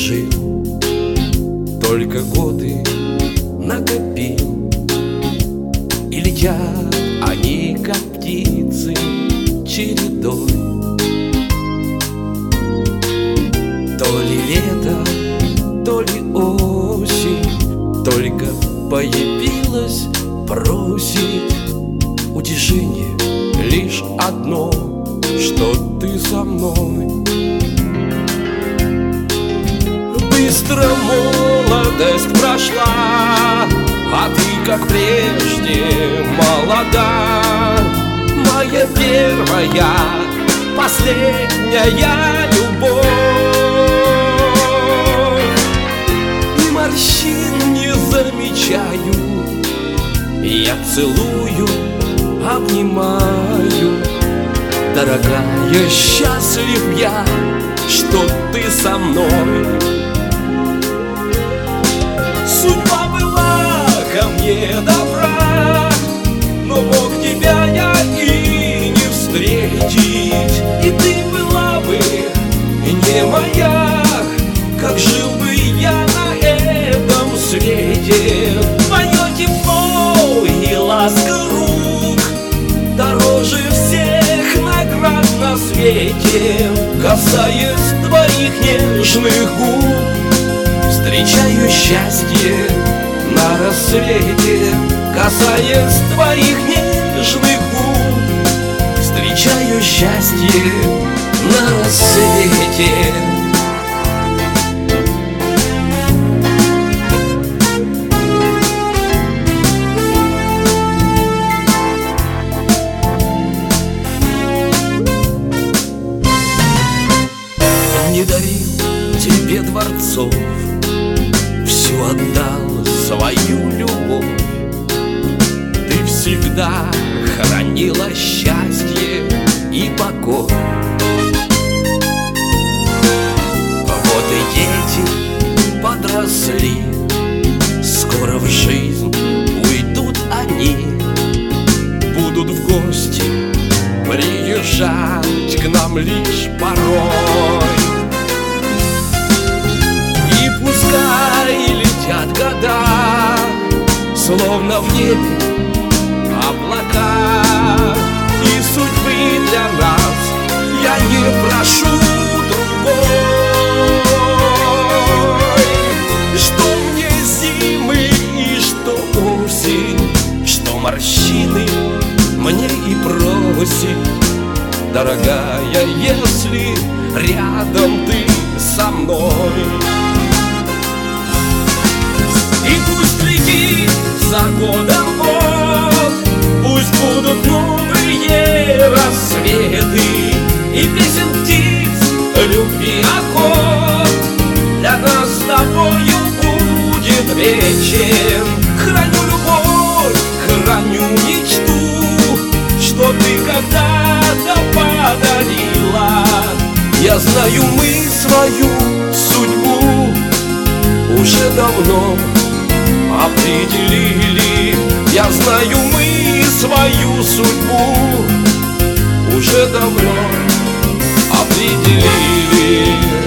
жил, только годы накопил, и летят они, как птицы, чередой. То ли лето, то ли осень, только появилась, просит утешение лишь одно, что ты со мной. Быстро молодость прошла, а ты, как прежде, молода. Моя первая, последняя любовь. И морщин не замечаю, я целую, обнимаю. Дорогая, счастлив я, что ты со мной. Судьба была ко мне добра, но мог тебя я и не встретить. И ты была бы не моя, как жил бы я на этом свете. Твое тепло и ласка рук дороже всех наград на свете. Касаясь твоих нежных губ, встречаю счастье на рассвете. Касаясь твоих нежных губ, встречаю счастье на рассвете. Не дарил тебе дворцов, всю отдал свою любовь. Ты всегда хранила счастье и покой. Вот и дети подросли, скоро в жизнь уйдут они. Будут в гости приезжать к нам лишь порой. Пускай летят года, словно в небе облака, и судьбы для нас я не прошу другой. Что мне зимы и что осень, что морщины мне и просит. Дорогая, если рядом ты со мной. И пусть летит за годом год, пусть будут новые рассветы и песен птиц любви охот. Для нас с тобою будет вечер. Храню любовь, храню мечту, что ты когда-то подарила. Я знаю, мы свою судьбу уже давно определили. Я знаю, мы свою судьбу уже давно определили.